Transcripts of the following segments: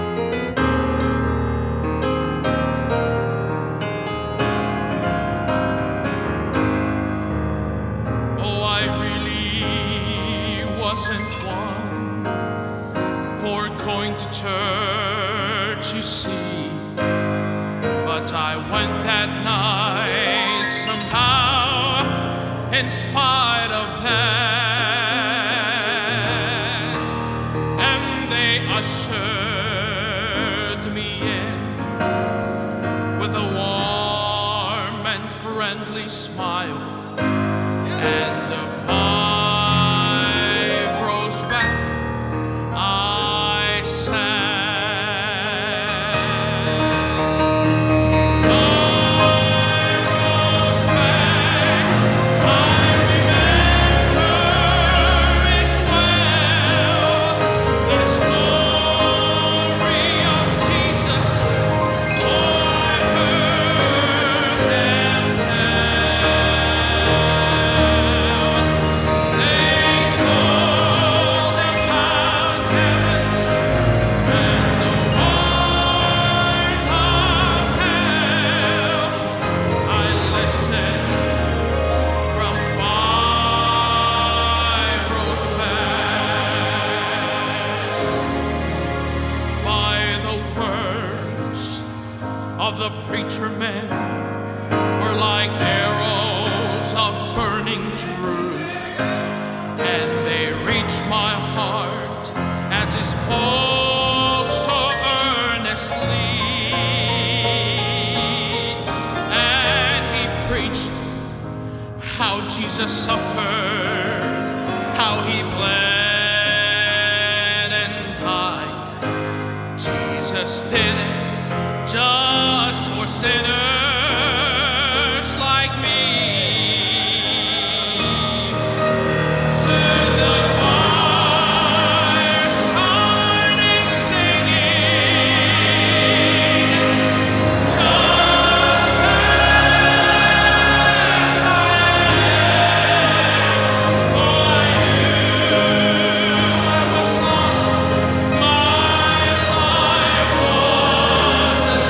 Oh, I really wasn't one for going to church, you see. But I went that night somehow, in spite of that. And they ushered me in with a warm and friendly smile. And 5 rows back, I sat. Of the preacher men were like arrows of burning truth, and they reached my heart as he spoke so earnestly. And he preached how Jesus suffered, how he bled and died. Jesus did it just for sinners like me. Soon the choir started singing, just as I am. Oh, I knew I was lost. My life was a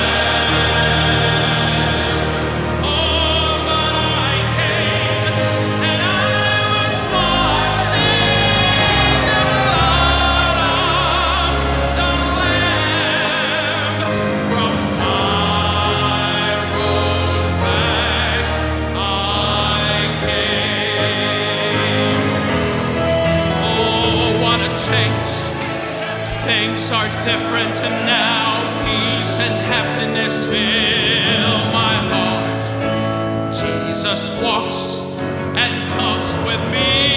things are different now. Peace and happiness fill my heart. Jesus walks and talks with me.